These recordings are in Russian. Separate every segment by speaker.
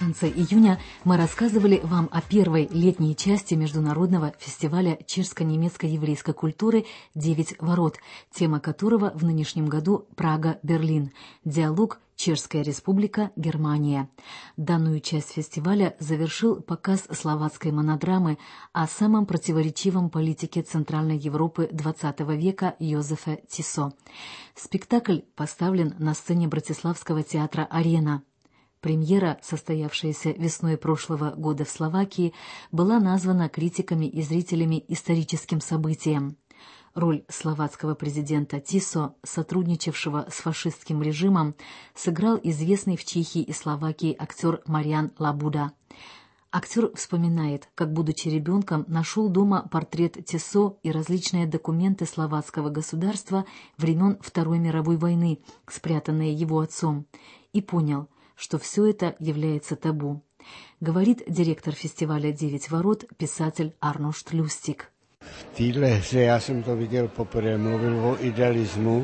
Speaker 1: конце июня мы рассказывали вам о первой летней части международного фестиваля чешско-немецко-еврейской культуры «Девять ворот», тема которого в нынешнем году Прага-Берлин. Диалог Чешская Республика, Германия. Данную часть фестиваля завершил показ словацкой монодрамы о самом противоречивом политике Центральной Европы XX века Йозефа Тисо. Спектакль поставлен на сцене Братиславского театра «Арена». Премьера, состоявшаяся весной прошлого года в Словакии, была названа критиками и зрителями историческим событием. Роль словацкого президента Тисо, сотрудничавшего с фашистским режимом, сыграл известный в Чехии и Словакии актер Мариан Лабуда. Актер вспоминает, как, будучи ребенком, нашел дома портрет Тисо и различные документы словацкого государства времен Второй мировой войны, спрятанные его отцом, и понял, что все это является табу. Говорит директор фестиваля «Девять ворот», писатель Арношт Люстик.
Speaker 2: V téhle hře já jsem to viděl poprvé, mluvil o idealismu,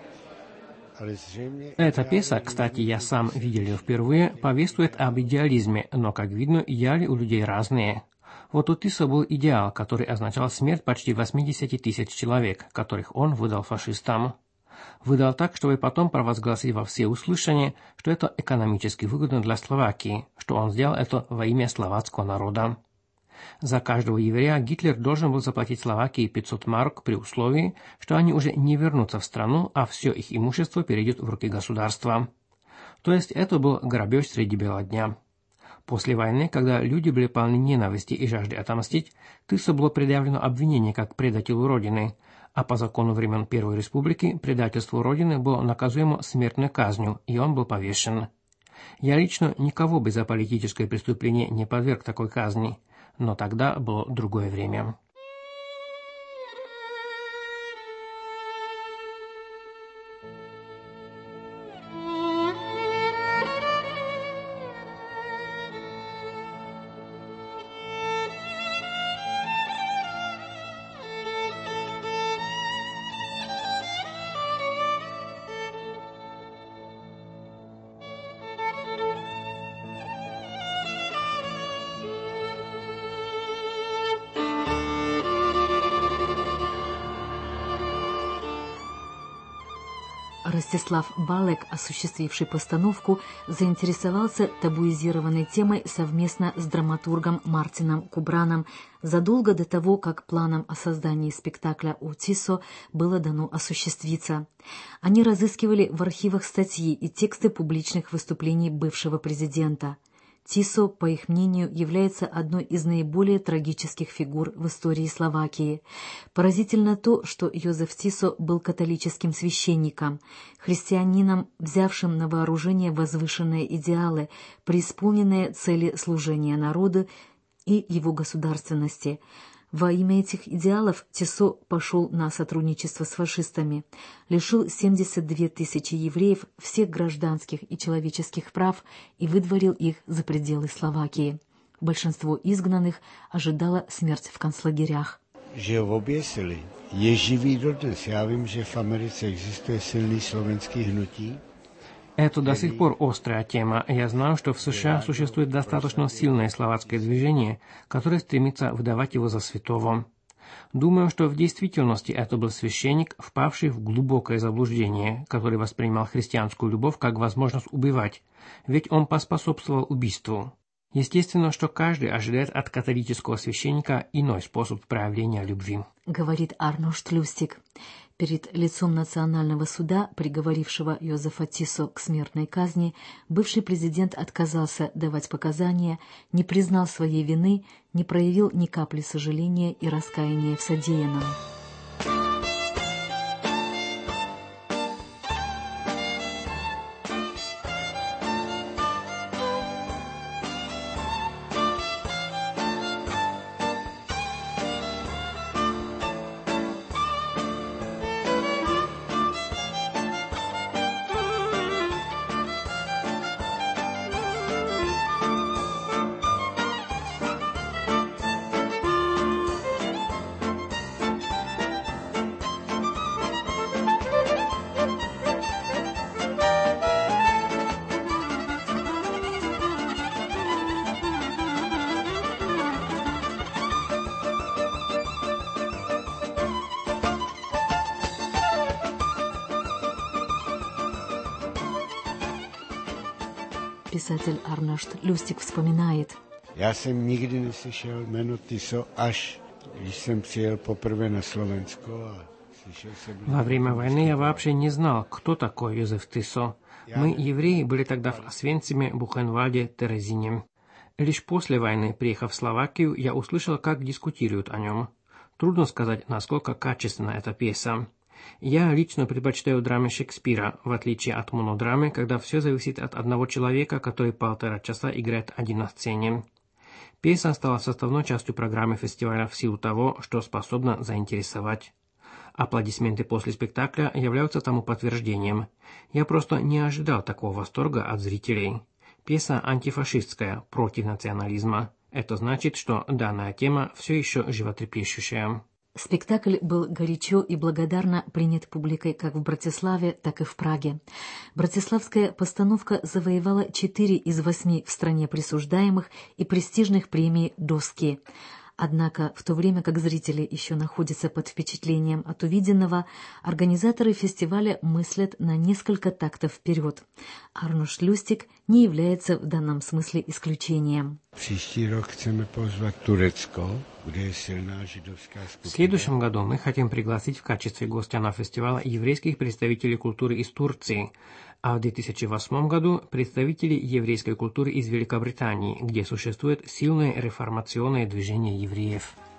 Speaker 2: ale zřejmě...
Speaker 3: Эта пьеса, кстати, я сам видел ее впервые, повествует об идеализме, но, как видно, идеалы у людей разные. Вот у Тисо был идеал, который означал смерть почти 80 тысяч человек, которых он выдал фашистам. Выдал так, чтобы потом провозгласить во всеуслышание, что это экономически выгодно для Словакии, что он сделал это во имя словацкого народа. За каждого еврея Гитлер должен был заплатить Словакии 500 марок при условии, что они уже не вернутся в страну, а все их имущество перейдет в руки государства. То есть это был грабеж среди бела дня. После войны, когда люди были полны ненависти и жажды отомстить, Тисо было предъявлено обвинение как предателю Родины, а по закону времен Первой Республики предательство Родины было наказуемо смертной казнью, и он был повешен. Я лично никого бы за политическое преступление не подверг такой казни, но тогда было другое время.
Speaker 1: Ростислав Балек, осуществивший постановку, заинтересовался табуизированной темой совместно с драматургом Мартином Кубраном задолго до того, как планам о создании спектакля у Тисо было дано осуществиться. Они разыскивали в архивах статьи и тексты публичных выступлений бывшего президента. Тисо, по их мнению, является одной из наиболее трагических фигур в истории Словакии. Поразительно то, что Йозеф Тисо был католическим священником, христианином, взявшим на вооружение возвышенные идеалы, преисполненные цели служения народу и его государственности. Во имя этих идеалов Тисо пошел на сотрудничество с фашистами, лишил 72 тысячи евреев всех гражданских и человеческих прав и выдворил их за пределы Словакии. Большинство изгнанных ожидало смерть в концлагерях.
Speaker 2: Že ho oběsili, je živý dodnes. Já vím, že v Americe existuje silný slovenský hnutí.
Speaker 3: Это до сих пор острая тема. Я знаю, что в США существует достаточно сильное словацкое движение, которое стремится выдавать его за святого. Думаю, что в действительности это был священник, впавший в глубокое заблуждение, который воспринимал христианскую любовь как возможность убивать, ведь он поспособствовал убийству. Естественно, что каждый ожидает от католического священника иной способ проявления любви.
Speaker 1: Говорит Арношт Люстик. Перед лицом Национального суда, приговорившего Йозефа Тисо к смертной казни, бывший президент отказался давать показания, не признал своей вины, не проявил ни капли сожаления и раскаяния в содеянном. Писатель Арношт Люстик вспоминает.
Speaker 2: Já jsem nikdy neslyšel jméno Tiso, až když jsem přijel poprvé na Slovensko a slyšel jsem...
Speaker 3: Во время войны я вообще не знал, кто такой Йозеф Тисо. Мы, евреи, были тогда в Освенциме, Бухенвальде, Терезине. Лишь после войны, приехав в Словакию, я услышал, как дискутируют о нем. Трудно сказать, насколько качественна эта пьеса. Я лично предпочитаю драмы Шекспира, в отличие от монодрамы, когда все зависит от одного человека, который 1,5 часа играет один на сцене. Пьеса стала составной частью программы фестиваля в силу того, что способна заинтересовать. Аплодисменты после спектакля являются тому подтверждением. Я просто не ожидал такого восторга от зрителей. Пьеса антифашистская, против национализма. Это значит, что данная тема все еще животрепещущая.
Speaker 1: Спектакль был горячо и благодарно принят публикой как в Братиславе, так и в Праге. Братиславская постановка завоевала 4 из 8 в стране присуждаемых и престижных премий «Доски». Однако, в то время как зрители еще находятся под впечатлением от увиденного, организаторы фестиваля мыслят на несколько тактов вперед. Арношт Люстик не является в данном смысле исключением.
Speaker 2: В
Speaker 3: следующем году мы хотим пригласить в качестве гостя на фестиваль еврейских представителей культуры из Турции, а в 2008 году представителей еврейской культуры из Великобритании, где существует сильное реформационное движение евреев.